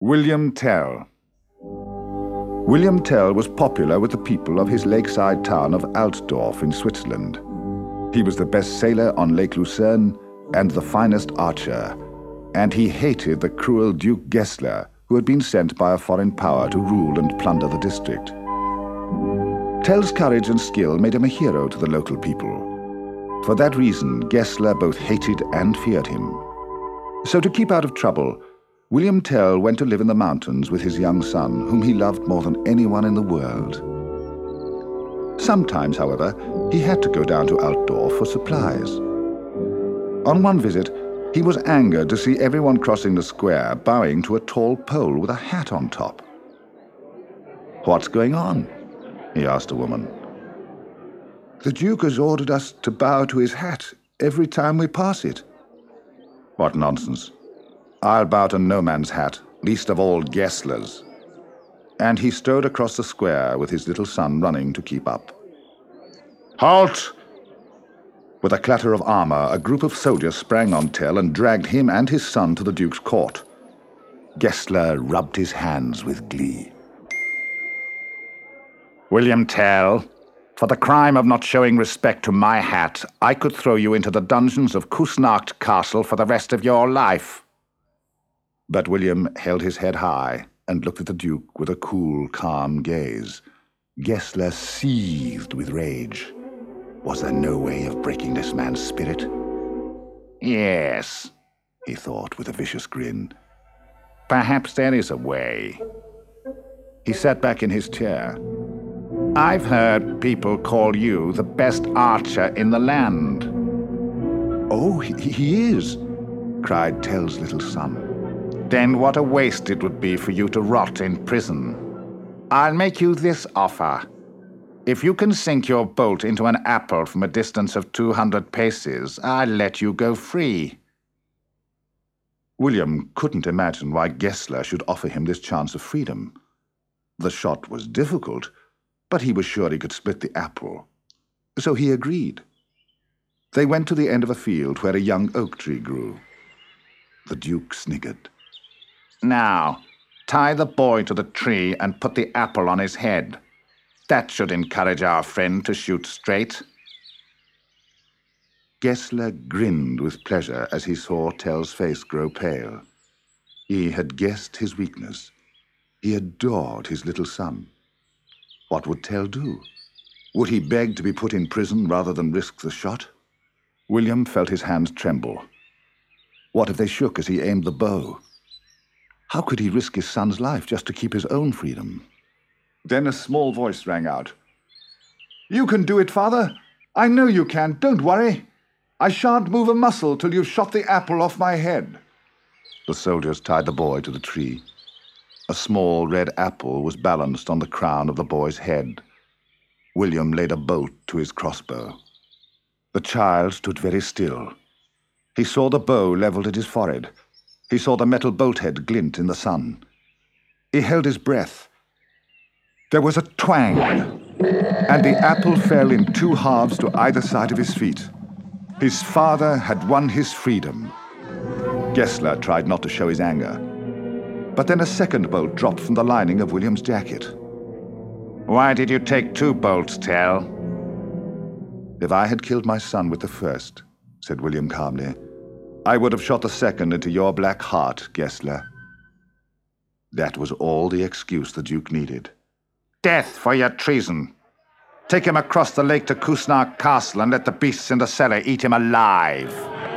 William Tell. William Tell was popular with the people of his lakeside town of Altdorf in Switzerland. He was the best sailor on Lake Lucerne and the finest archer, and he hated the cruel Duke Gessler, who had been sent by a foreign power to rule and plunder the district. Tell's courage and skill made him a hero to the local people. For that reason, Gessler both hated and feared him. So to keep out of trouble, William Tell went to live in the mountains with his young son, whom he loved more than anyone in the world. Sometimes, however, he had to go down to Altdorf for supplies. On one visit, he was angered to see everyone crossing the square bowing to a tall pole with a hat on top. "What's going on?" he asked a woman. "The Duke has ordered us to bow to his hat every time we pass it." "What nonsense. I'll bow to no man's hat, least of all Gessler's." And he strode across the square with his little son running to keep up. "Halt!" With a clatter of armor, a group of soldiers sprang on Tell and dragged him and his son to the Duke's court. Gessler rubbed his hands with glee. "William Tell, for the crime of not showing respect to my hat, I could throw you into the dungeons of Kusnacht Castle for the rest of your life." But William held his head high and looked at the Duke with a cool, calm gaze. Gessler seethed with rage. Was there no way of breaking this man's spirit? "Yes," he thought with a vicious grin. "Perhaps there is a way." He sat back in his chair. "I've heard people call you the best archer in the land." "Oh, he is," cried Tell's little son. "Then what a waste it would be for you to rot in prison. I'll make you this offer. If you can sink your bolt into an apple from a distance of 200 paces, I'll let you go free." William couldn't imagine why Gessler should offer him this chance of freedom. The shot was difficult, but he was sure he could split the apple. So he agreed. They went to the end of a field where a young oak tree grew. The Duke sniggered. "Now, tie the boy to the tree and put the apple on his head. That should encourage our friend to shoot straight." Gessler grinned with pleasure as he saw Tell's face grow pale. He had guessed his weakness. He adored his little son. What would Tell do? Would he beg to be put in prison rather than risk the shot? William felt his hands tremble. What if they shook as he aimed the bow? How could he risk his son's life just to keep his own freedom? Then a small voice rang out. "You can do it, Father. I know you can. Don't worry. I shan't move a muscle till you've shot the apple off my head." The soldiers tied the boy to the tree. A small red apple was balanced on the crown of the boy's head. William laid a bolt to his crossbow. The child stood very still. He saw the bow leveled at his forehead. He saw the metal bolt head glint in the sun. He held his breath. There was a twang, and the apple fell in two halves to either side of his feet. His father had won his freedom. Gessler tried not to show his anger. But then a second bolt dropped from the lining of William's jacket. "Why did you take two bolts, Tell?" "If I had killed my son with the first," said William calmly, "I would have shot the second into your black heart, Gessler." That was all the excuse the Duke needed. "Death for your treason. Take him across the lake to Kusnacht Castle and let the beasts in the cellar eat him alive."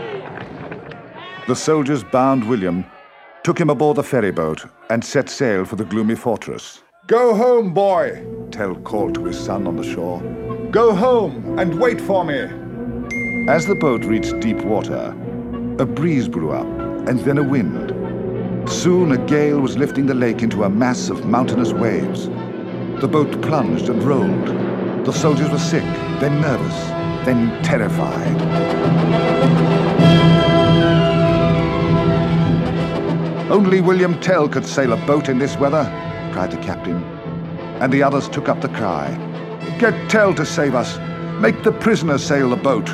The soldiers bound William, took him aboard the ferryboat, and set sail for the gloomy fortress. "Go home, boy," Tell called to his son on the shore. "Go home and wait for me." As the boat reached deep water, a breeze blew up, and then a wind. Soon a gale was lifting the lake into a mass of mountainous waves. The boat plunged and rolled. The soldiers were sick, then nervous, then terrified. "Only William Tell could sail a boat in this weather," cried the captain. And the others took up the cry. "Get Tell to save us! Make the prisoner sail the boat!"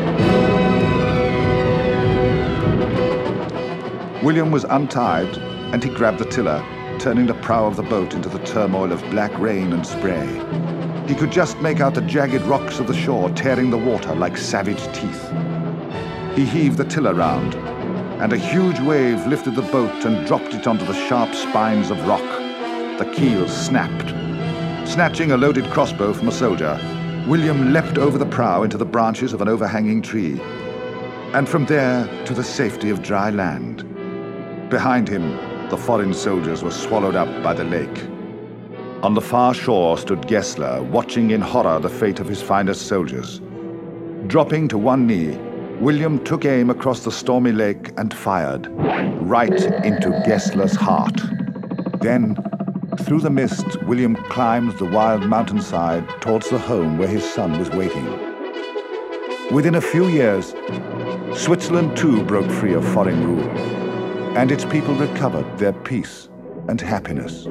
William was untied, and he grabbed the tiller, turning the prow of the boat into the turmoil of black rain and spray. He could just make out the jagged rocks of the shore tearing the water like savage teeth. He heaved the tiller round, and a huge wave lifted the boat and dropped it onto the sharp spines of rock. The keel snapped. Snatching a loaded crossbow from a soldier, William leapt over the prow into the branches of an overhanging tree, and from there to the safety of dry land. Behind him, the foreign soldiers were swallowed up by the lake. On the far shore stood Gessler, watching in horror the fate of his finest soldiers. Dropping to one knee, William took aim across the stormy lake and fired, right into Gessler's heart. Then, through the mist, William climbed the wild mountainside towards the home where his son was waiting. Within a few years, Switzerland too broke free of foreign rule, and its people recovered their peace and happiness.